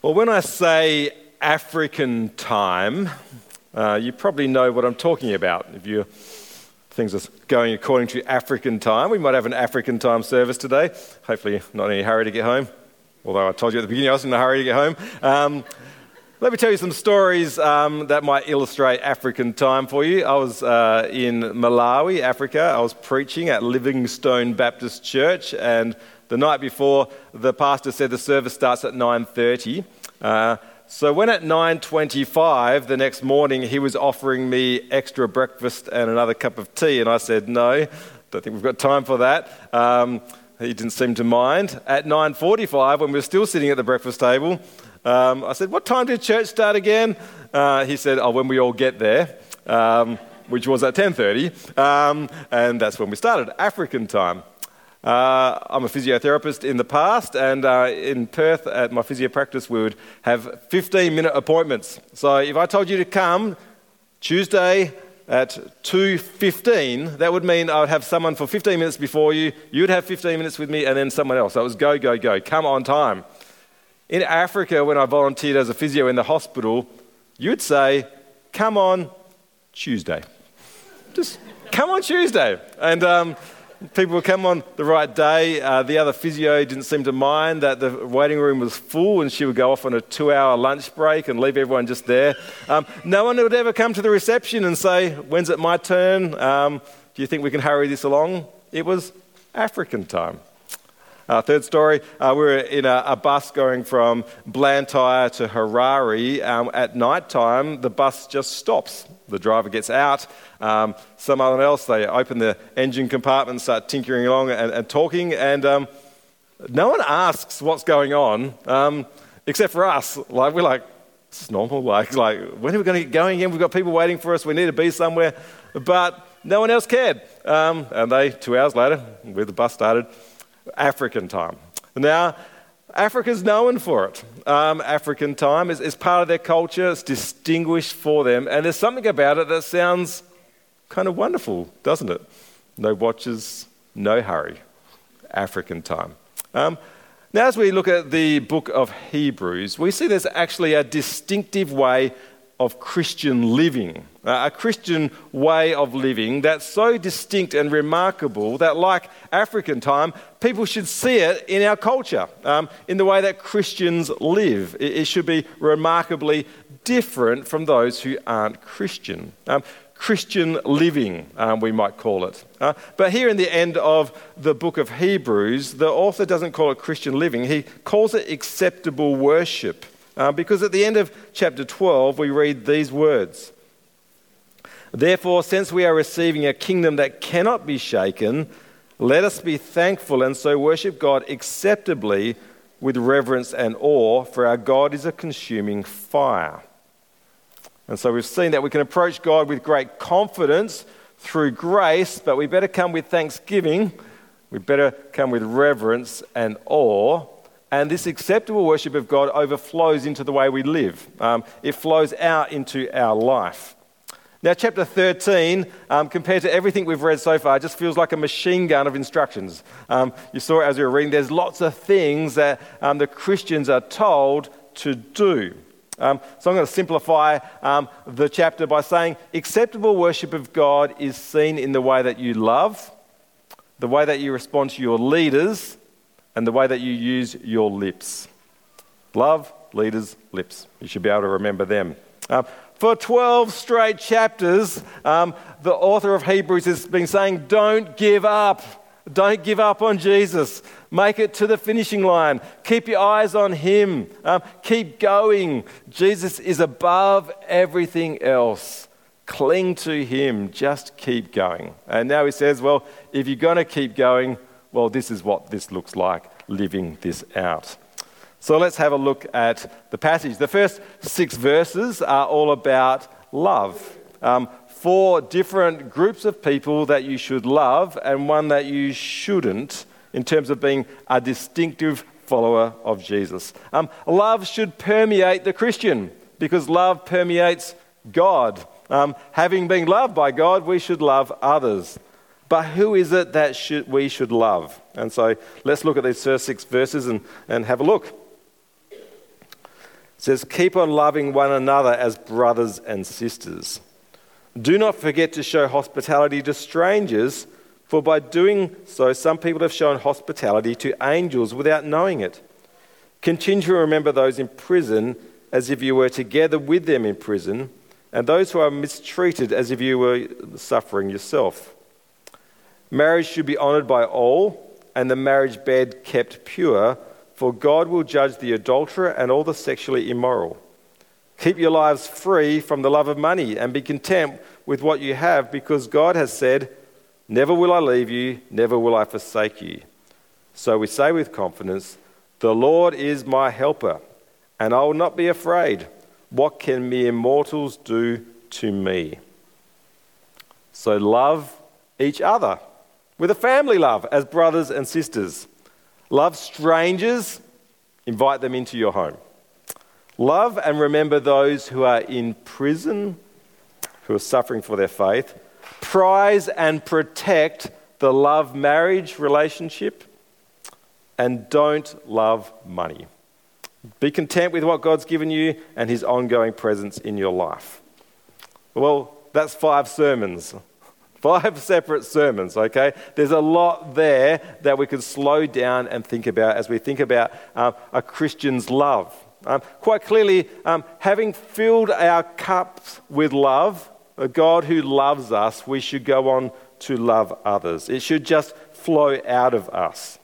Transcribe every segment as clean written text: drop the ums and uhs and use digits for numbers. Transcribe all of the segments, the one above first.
Well, when I say African time, you probably know what I'm talking about. If things are going according to African time, we might have an African time service today. Hopefully not in any hurry to get home, although I told you at the beginning I was in a hurry to get home. Let me tell you some stories that might illustrate African time for you. I was in Malawi, Africa. I was preaching at Livingstone Baptist Church, and the night before, the pastor said the service starts at 9:30. So when at 9:25 the next morning, he was offering me extra breakfast and another cup of tea, and I said, no, don't think we've got time for that. He didn't seem to mind. At 9:45, when we were still sitting at the breakfast table, I said, what time did church start again? He said, when we all get there, which was at 10:30, and that's when we started, African time. I'm a physiotherapist in the past, and in Perth at my physio practice we would have 15-minute appointments. So if I told you to come Tuesday at 2:15, that would mean I would have someone for 15 minutes before you, you'd have 15 minutes with me, and then someone else. So it was go, go, go, come on time. In Africa, when I volunteered as a physio in the hospital, you'd say, come on Tuesday. Just come on Tuesday. And people would come on the right day. The other physio didn't seem to mind that the waiting room was full, and she would go off on a 2-hour lunch break and leave everyone just there. No one would ever come to the reception and say, when's it my turn? Do you think we can hurry this along? It was African time. Third story, we were in a bus going from Blantyre to Harare. At night time, the bus just stops. The driver gets out. Someone else, they open the engine compartment and start tinkering along and talking. And no one asks what's going on, except for us. We're like, this is normal. Like, when are we going to get going again? We've got people waiting for us. We need to be somewhere. But no one else cared. And 2 hours later, where the bus started, African time. Now, Africa's known for it. African time is part of their culture. It's distinguished for them. And there's something about it that sounds kind of wonderful, doesn't it? No watches, no hurry. African time. Now, as we look at the book of Hebrews, we see there's actually a distinctive way of Christian living, a Christian way of living that's so distinct and remarkable that, like African time, people should see it in our culture, in the way that Christians live. It should be remarkably different from those who aren't Christian. Christian living, we might call it. But here in the end of the book of Hebrews, the author doesn't call it Christian living, he calls it acceptable worship. Because at the end of chapter 12, we read these words. Therefore, since we are receiving a kingdom that cannot be shaken, let us be thankful and so worship God acceptably with reverence and awe, for our God is a consuming fire. And so we've seen that we can approach God with great confidence through grace, but we better come with thanksgiving, we better come with reverence and awe. And this acceptable worship of God overflows into the way we live. It flows out into our life. Now, chapter 13, compared to everything we've read so far, just feels like a machine gun of instructions. You saw it as we were reading. There's lots of things that the Christians are told to do. So I'm going to simplify the chapter by saying acceptable worship of God is seen in the way that you love, the way that you respond to your leaders, and the way that you use your lips. Love, leaders, lips. You should be able to remember them. For 12 straight chapters, the author of Hebrews has been saying, don't give up. Don't give up on Jesus. Make it to the finishing line. Keep your eyes on him. Keep going. Jesus is above everything else. Cling to him. Just keep going. And now he says, well, if you're going to keep going, well, this is what this looks like, living this out. So let's have a look at the passage. The first 6 verses are all about love. 4 different groups of people that you should love and one that you shouldn't in terms of being a distinctive follower of Jesus. Love should permeate the Christian because love permeates God. Having been loved by God, we should love others. But who is it that we should love? And so let's look at these first 6 verses and have a look. says, keep on loving one another as brothers and sisters. Do not forget to show hospitality to strangers, for by doing so, some people have shown hospitality to angels without knowing it. Continue to remember those in prison as if you were together with them in prison, and those who are mistreated as if you were suffering yourself. Marriage should be honoured by all, and the marriage bed kept pure, for God will judge the adulterer and all the sexually immoral. Keep your lives free from the love of money and be content with what you have, because God has said, never will I leave you, never will I forsake you. So we say with confidence, the Lord is my helper, and I will not be afraid. What can mere mortals do to me? So love each other with a family love as brothers and sisters. Love strangers, invite them into your home. Love and remember those who are in prison, who are suffering for their faith. Prize and protect the love marriage relationship. And don't love money. Be content with what God's given you and his ongoing presence in your life. Well, that's 5 sermons. 5 separate sermons, okay? There's a lot there that we could slow down and think about as we think about a Christian's love. Quite clearly, having filled our cups with love, a God who loves us, we should go on to love others. It should just flow out of us.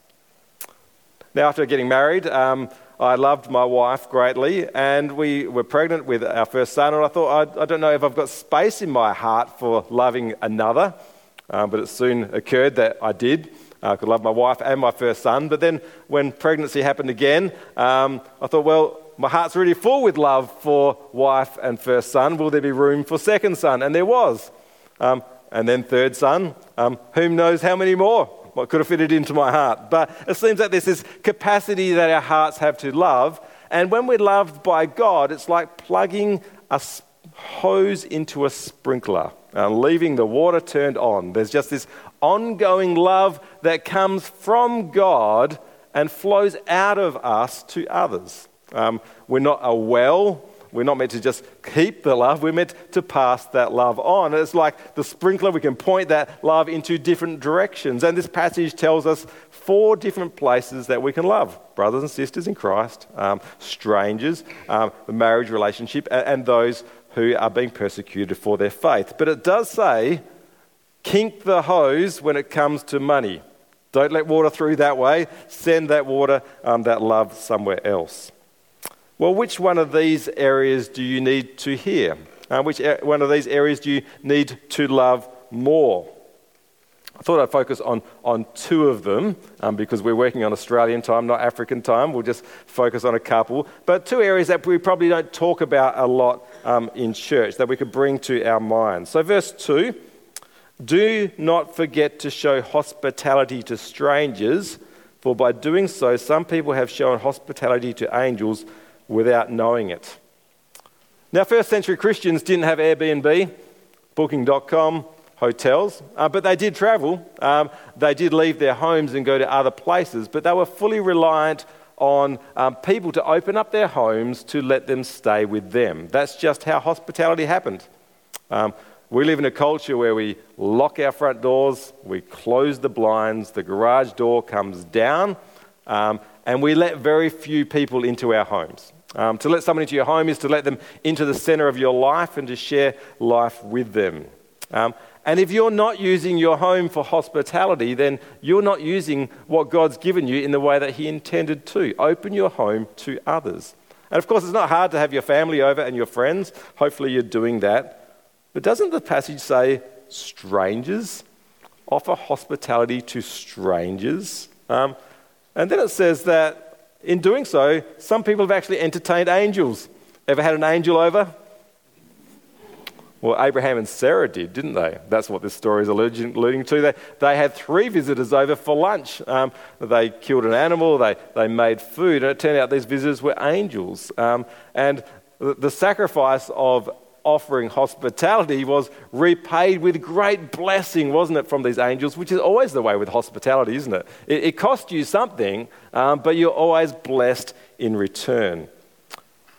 Now, after getting married, I loved my wife greatly, and we were pregnant with our first son, and I thought, I don't know if I've got space in my heart for loving another, but it soon occurred that I did. I could love my wife and my first son, but then when pregnancy happened again, I thought, well, my heart's really full with love for wife and first son. Will there be room for second son? And there was. And then third son, who knows how many more? What could have fitted into my heart. But it seems like there's this capacity that our hearts have to love. And when we're loved by God, it's like plugging a hose into a sprinkler, leaving the water turned on. There's just this ongoing love that comes from God and flows out of us to others. We're not a well. We're not meant to just keep the love. We're meant to pass that love on. It's like the sprinkler. We can point that love into different directions. And this passage tells us 4 different places that we can love. Brothers and sisters in Christ, strangers, the marriage relationship, and those who are being persecuted for their faith. But it does say, kink the hose when it comes to money. Don't let water through that way. Send that water, that love somewhere else. Well, which one of these areas do you need to hear? Which one of these areas do you need to love more? I thought I'd focus on 2 of them because we're working on Australian time, not African time. We'll just focus on a couple. But 2 areas that we probably don't talk about a lot in church that we could bring to our minds. So verse 2, do not forget to show hospitality to strangers, for by doing so, some people have shown hospitality to angels without knowing it. Now, first century Christians didn't have Airbnb, Booking.com, hotels, but they did travel. They did leave their homes and go to other places, but they were fully reliant on people to open up their homes to let them stay with them. That's just how hospitality happened. We live in a culture where we lock our front doors, we close the blinds, the garage door comes down, and we let very few people into our homes. To let someone into your home is to let them into the center of your life and to share life with them. And if you're not using your home for hospitality, then you're not using what God's given you in the way that he intended to. Open your home to others. And of course, it's not hard to have your family over and your friends. Hopefully you're doing that. But doesn't the passage say strangers? Offer hospitality to strangers. And then it says that in doing so, some people have actually entertained angels. Ever had an angel over? Well, Abraham and Sarah did, didn't they? That's what this story is alluding to. They had 3 visitors over for lunch. They killed an animal, they made food, and it turned out these visitors were angels. And the sacrifice of offering hospitality was repaid with great blessing, wasn't it, from these angels, which is always the way with hospitality, isn't it? It cost you something, but you're always blessed in return.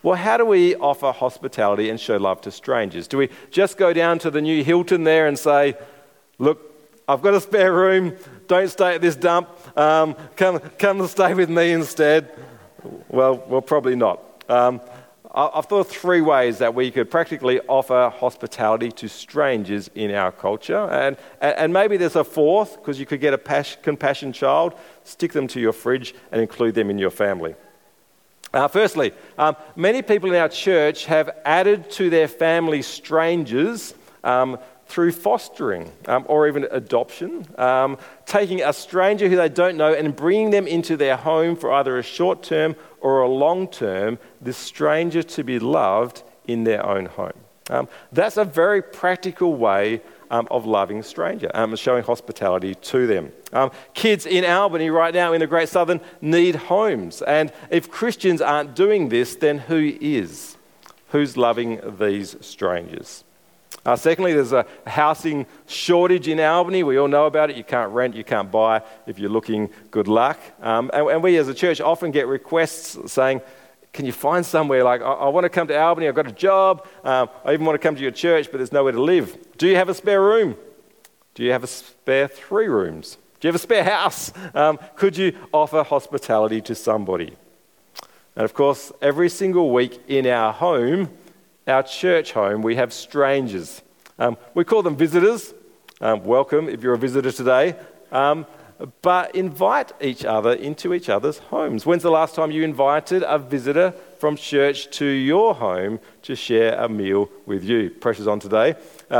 Well, how do we offer hospitality and show love to strangers? Do we just go down to the new Hilton there and say, look, I've got a spare room, don't stay at this dump, come and stay with me instead? Well, probably not. I've thought of 3 ways that we could practically offer hospitality to strangers in our culture. And maybe there's a 4th, because you could get a compassion child, stick them to your fridge and include them in your family. Firstly, many people in our church have added to their family strangers through fostering or even adoption, taking a stranger who they don't know and bringing them into their home for either a short term or a long term, this stranger to be loved in their own home. That's a very practical way of loving a stranger, showing hospitality to them. Kids in Albany right now in the Great Southern need homes. And if Christians aren't doing this, then who is? Who's loving these strangers? Secondly, there's a housing shortage in Albany. We all know about it. You can't rent, you can't buy. If you're looking, good luck. And we as a church often get requests saying, can you find somewhere like, I want to come to Albany, I've got a job, I even want to come to your church, but there's nowhere to live. Do you have a spare room? Do you have a spare 3 rooms? Do you have a spare house? Could you offer hospitality to somebody? And of course, every single week in our home, our church home, we have strangers. We call them visitors. Welcome if you're a visitor today. But invite each other into each other's homes. When's the last time you invited a visitor from church to your home to share a meal with you? Pressure's on today.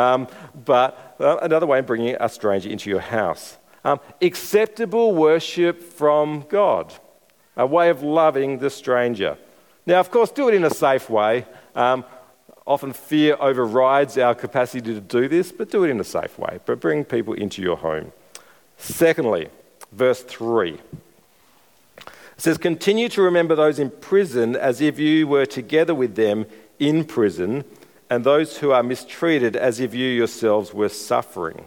But another way of bringing a stranger into your house. Acceptable worship from God. A way of loving the stranger. Now, of course, do it in a safe way. Often fear overrides our capacity to do this, but do it in a safe way. But bring people into your home. Secondly, verse 3. It says, continue to remember those in prison as if you were together with them in prison, and those who are mistreated as if you yourselves were suffering.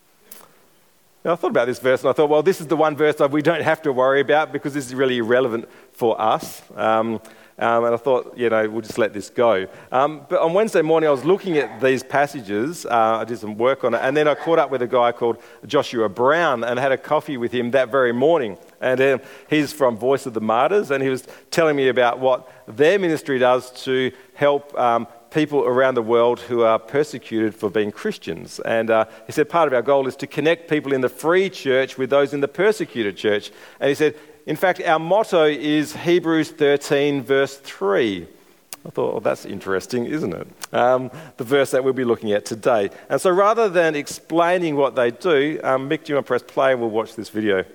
Now, I thought about this verse and I thought, well, this is the one verse that we don't have to worry about because this is really irrelevant for us. And I thought, we'll just let this go. But on Wednesday morning, I was looking at these passages. I did some work on it. And then I caught up with a guy called Joshua Brown and had a coffee with him that very morning. And he's from Voice of the Martyrs. And he was telling me about what their ministry does to help people around the world who are persecuted for being Christians. And he said part of our goal is to connect people in the free church with those in the persecuted church. And he said, in fact, our motto is Hebrews 13, verse 3. I thought, well, that's interesting, isn't it? The verse that we'll be looking at today. And so rather than explaining what they do, Mick, do you want to press play and we'll watch this video?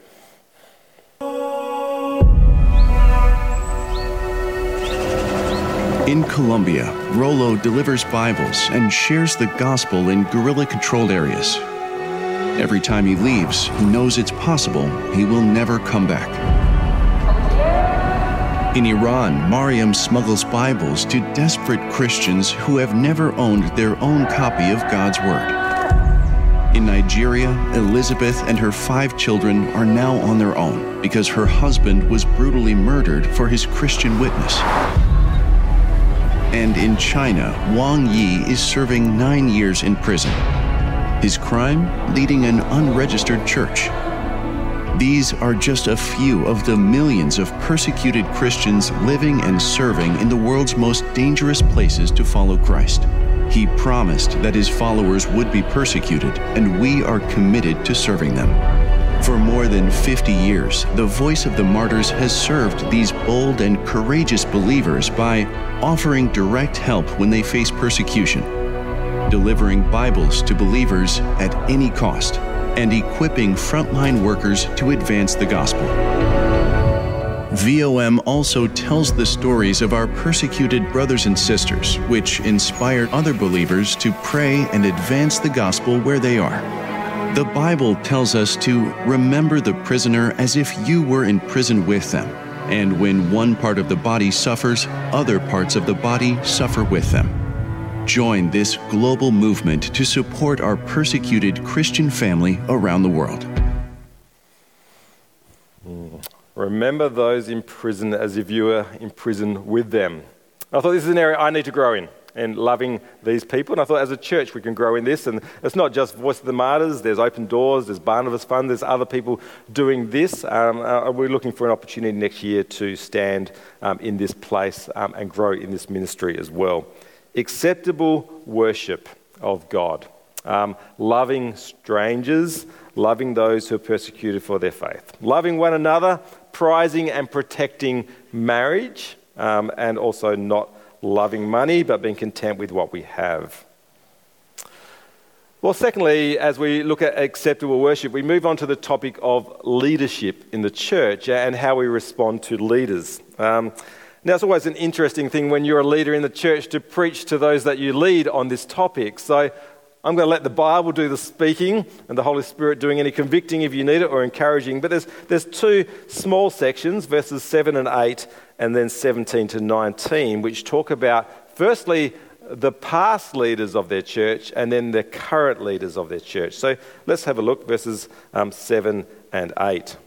In Colombia, Rollo delivers Bibles and shares the gospel in guerrilla-controlled areas. Every time he leaves, he knows it's possible he will never come back. In Iran, Mariam smuggles Bibles to desperate Christians who have never owned their own copy of God's Word. In Nigeria, Elizabeth and her 5 children are now on their own because her husband was brutally murdered for his Christian witness. And in China, Wang Yi is serving 9 years in prison. His crime? Leading an unregistered church. These are just a few of the millions of persecuted Christians living and serving in the world's most dangerous places to follow Christ. He promised that his followers would be persecuted, and we are committed to serving them. For more than 50 years, the Voice of the Martyrs has served these bold and courageous believers by offering direct help when they face persecution, delivering Bibles to believers at any cost, and equipping frontline workers to advance the gospel. VOM also tells the stories of our persecuted brothers and sisters, which inspire other believers to pray and advance the gospel where they are. The Bible tells us to remember the prisoner as if you were in prison with them, and when one part of the body suffers, other parts of the body suffer with them. Join this global movement to support our persecuted Christian family around the world. Remember those in prison as if you were in prison with them. I thought this is an area I need to grow in loving these people. And I thought as a church we can grow in this. And it's not just Voice of the Martyrs, there's Open Doors, there's Barnabas Fund, there's other people doing this. We're looking for an opportunity next year to stand in this place and grow in this ministry as well. Acceptable worship of God. Loving strangers, loving those who are persecuted for their faith. Loving one another, prizing and protecting marriage, and also not loving money, but being content with what we have. Well, secondly, as we look at acceptable worship, we move on to the topic of leadership in the church and how we respond to leaders. Now, it's always an interesting thing when you're a leader in the church to preach to those that you lead on this topic. So I'm going to let the Bible do the speaking and the Holy Spirit doing any convicting if you need it or encouraging. But there's two small sections, verses 7 and 8, and then 17 to 19, which talk about, firstly, the past leaders of their church and then the current leaders of their church. So let's have a look, verses 7 and 8. It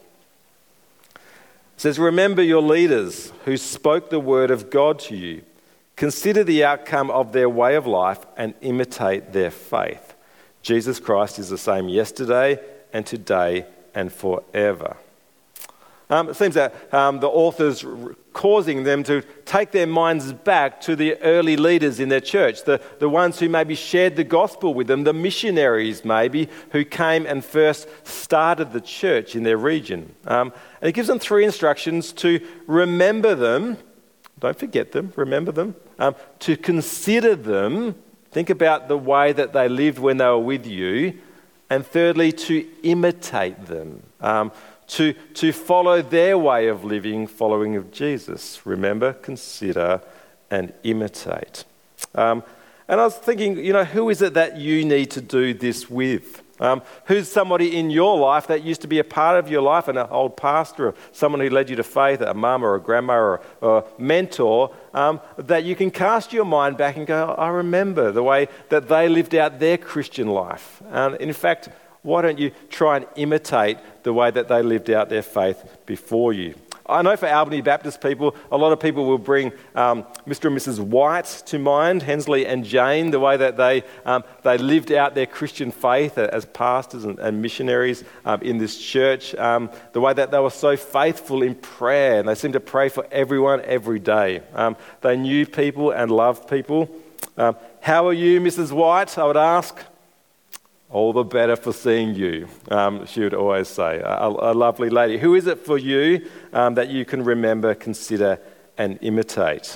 says, "Remember your leaders who spoke the word of God to you. Consider the outcome of their way of life and imitate their faith. Jesus Christ is the same yesterday and today and forever." It seems that the author's causing them to take their minds back to the early leaders in their church, the ones who maybe shared the gospel with them, the missionaries maybe, who came and first started the church in their region. And he gives them three instructions to remember them. Don't forget them, remember them. To consider them, think about the way that they lived when they were with you. And thirdly, to imitate them, to follow their way of living, following of Jesus. Remember, consider, and imitate. And I was thinking, who is it that you need to do this with? Who's somebody in your life that used to be a part of your life, an old pastor or someone who led you to faith, a mum or a grandma or a mentor, that you can cast your mind back and go, I remember the way that they lived out their Christian life. And in fact, why don't you try and imitate the way that they lived out their faith before you? I know for Albany Baptist people, a lot of people will bring Mr. and Mrs. White to mind, Hensley and Jane, the way that they lived out their Christian faith as pastors and missionaries in this church, the way that they were so faithful in prayer, and they seemed to pray for everyone every day. They knew people and loved people. How are you, Mrs. White? I would ask. All the better for seeing you, she would always say. A lovely lady. Who is it for you that you can remember, consider, and imitate?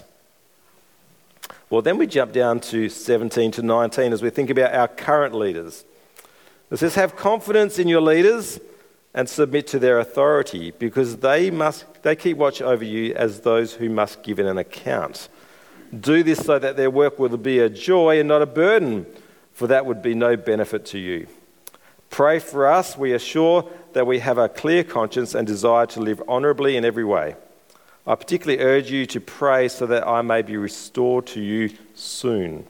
Well, then we jump down to 17 to 19 as we think about our current leaders. It says, have confidence in your leaders and submit to their authority, because they keep watch over you as those who must give an account. Do this so that their work will be a joy and not a burden, for that would be no benefit to you. Pray for us. We are sure that we have a clear conscience and desire to live honourably in every way. I particularly urge you to pray so that I may be restored to you soon.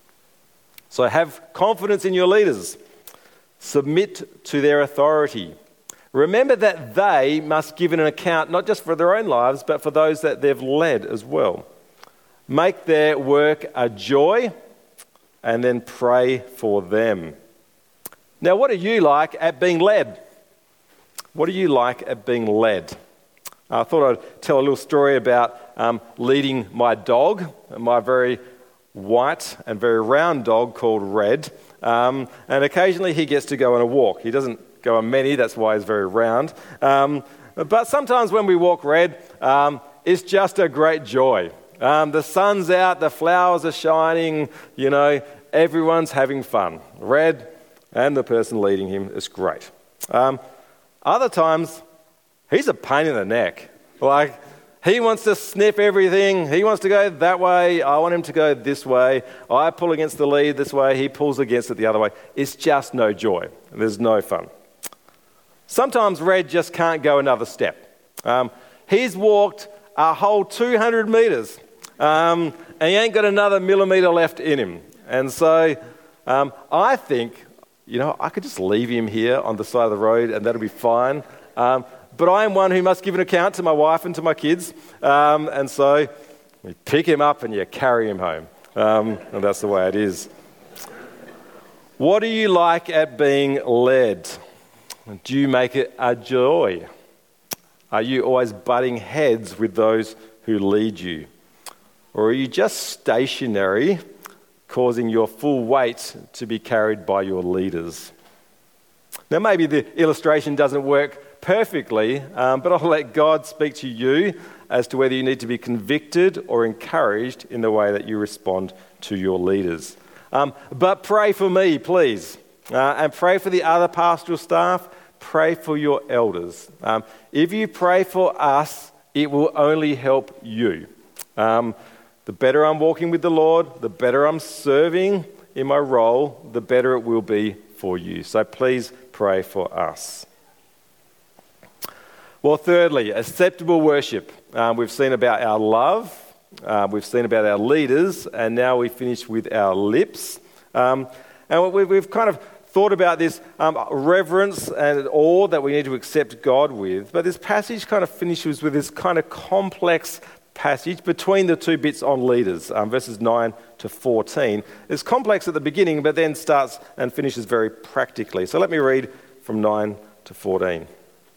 So have confidence in your leaders. Submit to their authority. Remember that they must give an account not just for their own lives, but for those that they've led as well. Make their work a joy, and then pray for them. Now, what are you like at being led? What are you like at being led? I thought I'd tell a little story about leading my dog, my very white and very round dog called Red. And occasionally he gets to go on a walk. He doesn't go on many, that's why he's very round. But sometimes when we walk Red, it's just a great joy. The sun's out, the flowers are shining, everyone's having fun. Red and the person leading him is great. Other times, he's a pain in the neck. Like, he wants to sniff everything. He wants to go that way. I want him to go this way. I pull against the lead this way. He pulls against it the other way. It's just no joy. There's no fun. Sometimes Red just can't go another step. He's walked a whole 200 metres. And he ain't got another millimetre left in him. And so I think, I could just leave him here on the side of the road and that'll be fine. But I am one who must give an account to my wife and to my kids. And so You pick him up and you carry him home. And that's the way it is. What do you like at being led? Do you make it a joy? Are you always butting heads with those who lead you? Or are you just stationary, causing your full weight to be carried by your leaders? Now, maybe the illustration doesn't work perfectly, but I'll let God speak to you as to whether you need to be convicted or encouraged in the way that you respond to your leaders. But pray for me, please, and pray for the other pastoral staff. Pray for your elders. If you pray for us, it will only help you. The better I'm walking with the Lord, the better I'm serving in my role, the better it will be for you. So please pray for us. Well, thirdly, acceptable worship. We've seen about our love, we've seen about our leaders, and now we finish with our lips. And we've kind of thought about this reverence and awe that we need to accept God with. But this passage kind of finishes with this kind of complex passage between the two bits on leaders, verses 9 to 14. It's complex at the beginning, but then starts and finishes very practically. So let me read from 9 to 14. It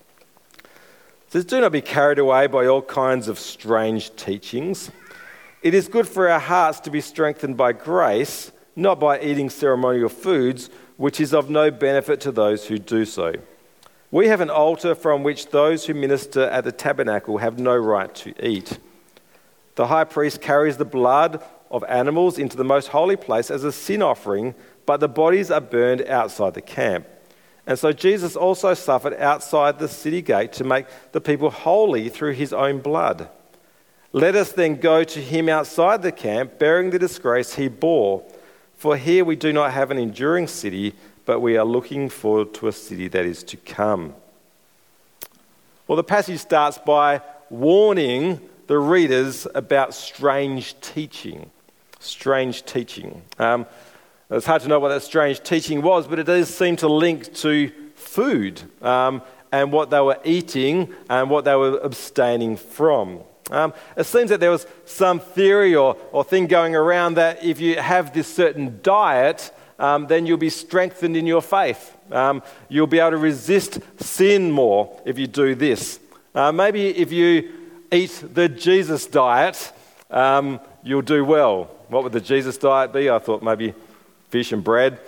says, "Do not be carried away by all kinds of strange teachings. It is good for our hearts to be strengthened by grace, not by eating ceremonial foods, which is of no benefit to those who do so. We have an altar from which those who minister at the tabernacle have no right to eat. The high priest carries the blood of animals into the most holy place as a sin offering, but the bodies are burned outside the camp. And so Jesus also suffered outside the city gate to make the people holy through his own blood. Let us then go to him outside the camp, bearing the disgrace he bore. For here we do not have an enduring city, but we are looking forward to a city that is to come." Well, the passage starts by warning the readers about strange teaching. Strange teaching. It's hard to know what that strange teaching was, but it does seem to link to food and what they were eating and what they were abstaining from. It seems that there was some theory or thing going around that if you have this certain diet, then you'll be strengthened in your faith. You'll be able to resist sin more if you do this. Maybe if you eat the Jesus diet, you'll do well. What would the Jesus diet be? I thought maybe fish and bread.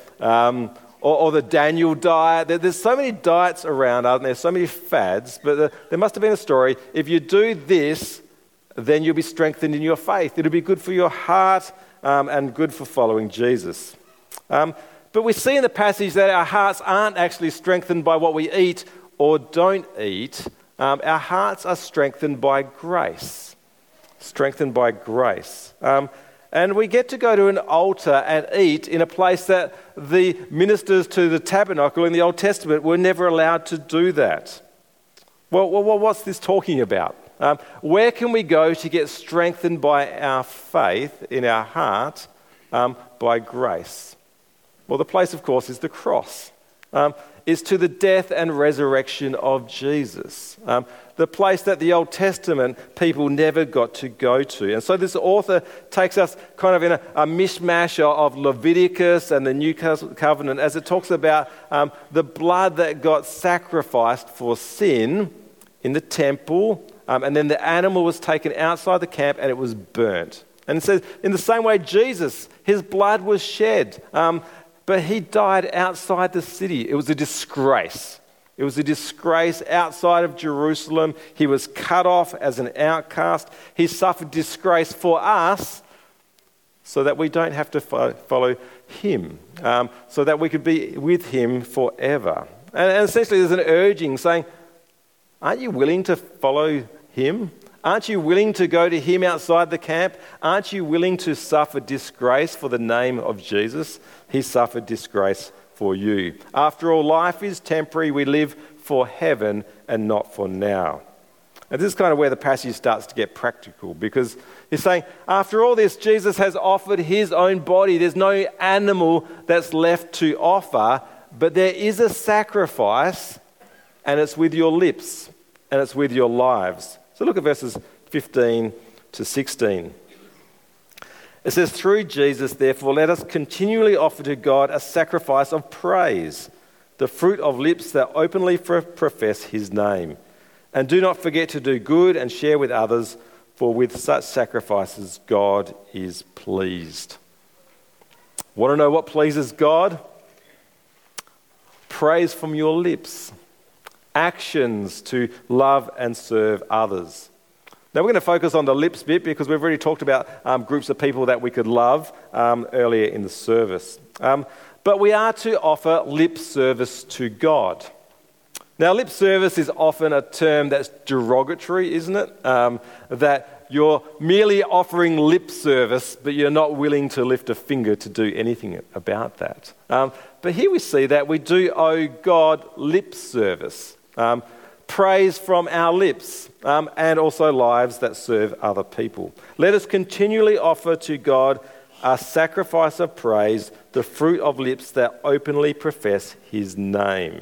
Or the Daniel diet. There's so many diets around, aren't there? So many fads. But there must have been a story. If you do this, then you'll be strengthened in your faith. It'll be good for your heart and good for following Jesus. But we see in the passage that our hearts aren't actually strengthened by what we eat or don't eat. Our hearts are strengthened by grace. Strengthened by grace. And we get to go to an altar and eat in a place that the ministers to the tabernacle in the Old Testament were never allowed to do that. Well, what's this talking about? Where can we go to get strengthened by our faith in our heart by grace? Well, the place, of course, is the cross. Is to the death and resurrection of Jesus. The place that the Old Testament people never got to go to. And so this author takes us kind of in a mishmash of Leviticus and the New Covenant as it talks about the blood that got sacrificed for sin in the temple, and then the animal was taken outside the camp and it was burnt. And it says, in the same way, Jesus, his blood was shed, but he died outside the city. It was a disgrace. It was a disgrace outside of Jerusalem. He was cut off as an outcast. He suffered disgrace for us so that we don't have to follow him, so that we could be with him forever. And essentially there's an urging saying, aren't you willing to follow him? Aren't you willing to go to him outside the camp? Aren't you willing to suffer disgrace for the name of Jesus? He suffered disgrace for you. After all, life is temporary. We live for heaven and not for now. And this is kind of where the passage starts to get practical, because he's saying, after all this, Jesus has offered his own body. There's no animal that's left to offer, but there is a sacrifice, and it's with your lips, and it's with your lives. So look at verses 15 to 16. It says, through Jesus, therefore, let us continually offer to God a sacrifice of praise, the fruit of lips that openly profess his name. And do not forget to do good and share with others, for with such sacrifices God is pleased. Want to know what pleases God? Praise from your lips. Actions to love and serve others. Now we're going to focus on the lips bit because we've already talked about groups of people that we could love earlier in the service. But we are to offer lip service to God. Now lip service is often a term that's derogatory, isn't it? That you're merely offering lip service, but you're not willing to lift a finger to do anything about that. But here we see that we do owe God lip service. Praise from our lips, and also lives that serve other people. Let us continually offer to God a sacrifice of praise, the fruit of lips that openly profess his name.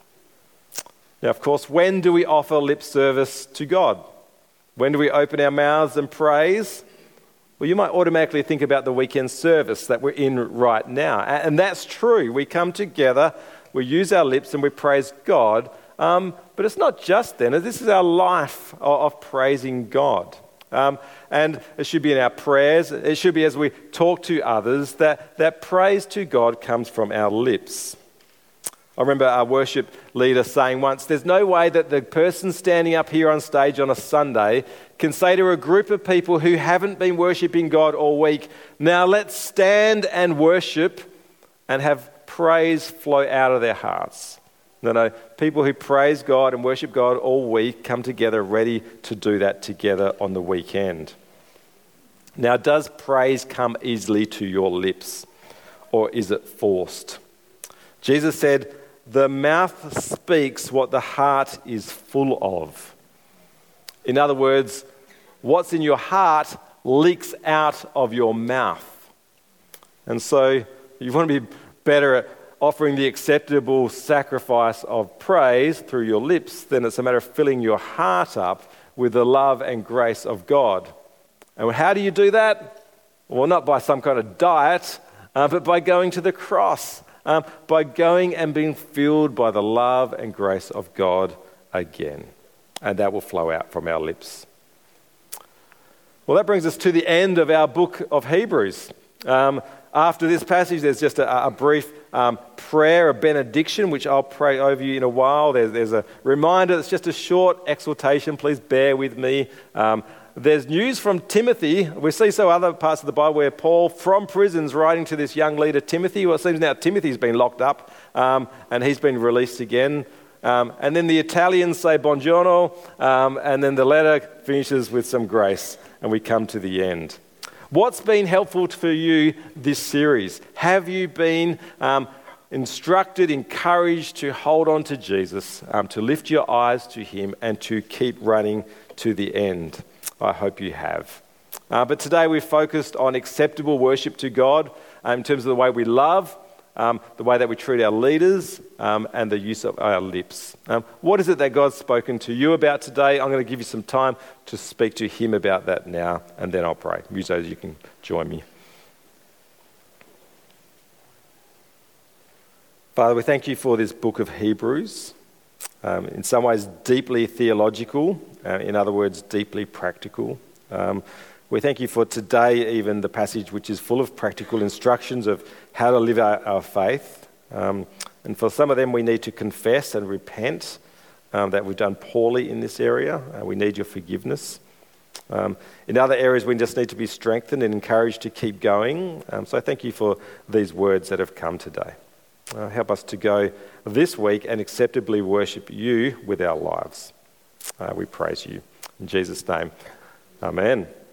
Now, of course, when do we offer lip service to God? When do we open our mouths and praise? Well, you might automatically think about the weekend service that we're in right now. And that's true. We come together, we use our lips and we praise God. But it's not just then. This is our life of praising God. And it should be in our prayers. It should be as we talk to others that praise to God comes from our lips. I remember our worship leader saying once, there's no way that the person standing up here on stage on a Sunday can say to a group of people who haven't been worshipping God all week, now let's stand and worship and have praise flow out of their hearts. No, people who praise God and worship God all week come together ready to do that together on the weekend. Now, does praise come easily to your lips, or is it forced? Jesus said, the mouth speaks what the heart is full of. In other words, what's in your heart leaks out of your mouth. And so you want to be better at offering the acceptable sacrifice of praise through your lips, then it's a matter of filling your heart up with the love and grace of God. And how do you do that? Well, not by some kind of diet, but by going to the cross, by going and being filled by the love and grace of God again. And that will flow out from our lips. Well, that brings us to the end of our book of Hebrews. After this passage, there's just a brief prayer, a benediction, which I'll pray over you in a while. There's a reminder. It's just a short exhortation. Please bear with me. There's news from Timothy. We see so other parts of the Bible where Paul, from prison's writing to this young leader, Timothy. Well, it seems now Timothy's been locked up and he's been released again. And then the Italians say buongiorno, and then the letter finishes with some grace, and we come to the end. What's been helpful for you this series? Have you been instructed, encouraged to hold on to Jesus, to lift your eyes to him and to keep running to the end? I hope you have. But today we've focused on acceptable worship to God in terms of the way we love, the way that we treat our leaders, and the use of our lips. What is it that God's spoken to you about today? I'm going to give you some time to speak to him about that now, and then I'll pray. Musos, you can join me. Father, we thank you for this book of Hebrews. In some ways deeply theological, in other words, deeply practical. We thank you for today, even the passage which is full of practical instructions of how to live our faith. And for some of them, we need to confess and repent that we've done poorly in this area. We need your forgiveness. In other areas, we just need to be strengthened and encouraged to keep going. So I thank you for these words that have come today. Help us to go this week and acceptably worship you with our lives. We praise you. In Jesus' name, amen.